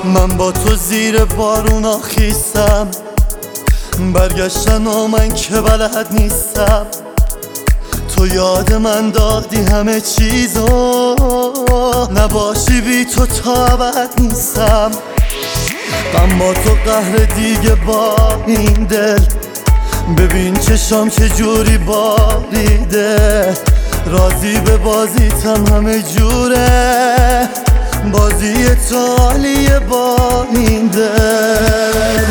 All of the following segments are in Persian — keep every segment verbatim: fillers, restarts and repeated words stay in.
من با تو زیر بارونا خیستم، برگشتن و من که بلد نیستم. تو یاد من دادی همه چیزو، نباشی بی تو تا ابد نیستم. من با تو قهر دیگه با این دل، ببین چشام چه جوری باریده. راضی به بازیتم همه جوره، بازی تو عالیه با این دل.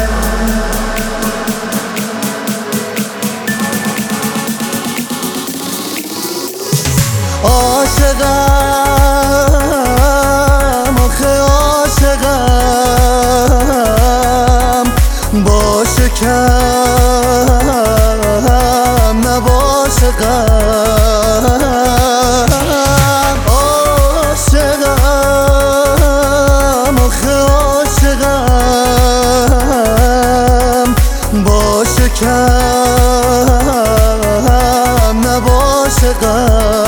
عاشقم آخه عاشقم، باشه کم نباشه غم. عاشقم آخه عاشقم، باشه کم نباشه غم.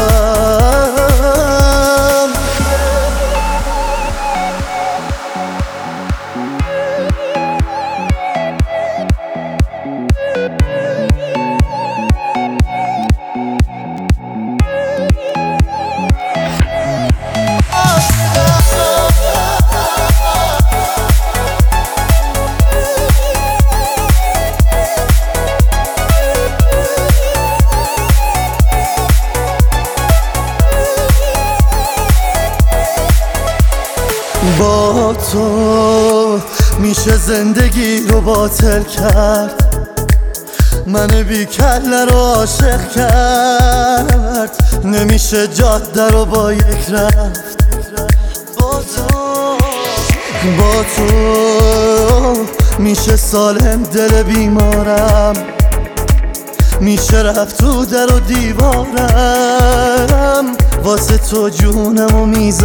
با تو میشه زندگی رو باطل کرد، من بی کله رو عاشق کرد. نمیشه جاده رو با یک رفت، با تو با تو میشه سالم دل بیمارم، میشه رفت تو در و دیوارم، واسه تو جونمو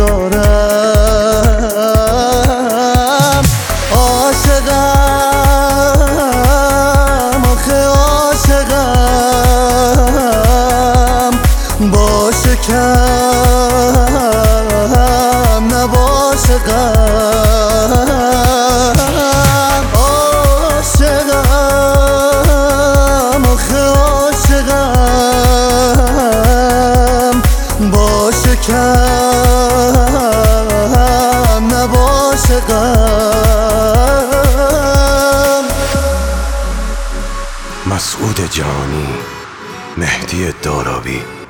میذارم. عاشقم آخه عاشقم، باشه کم نباشه غم. عاشقم آخه عاشقم، باشه کم نباشه غم. مسعود جانی، مهدی دارابی.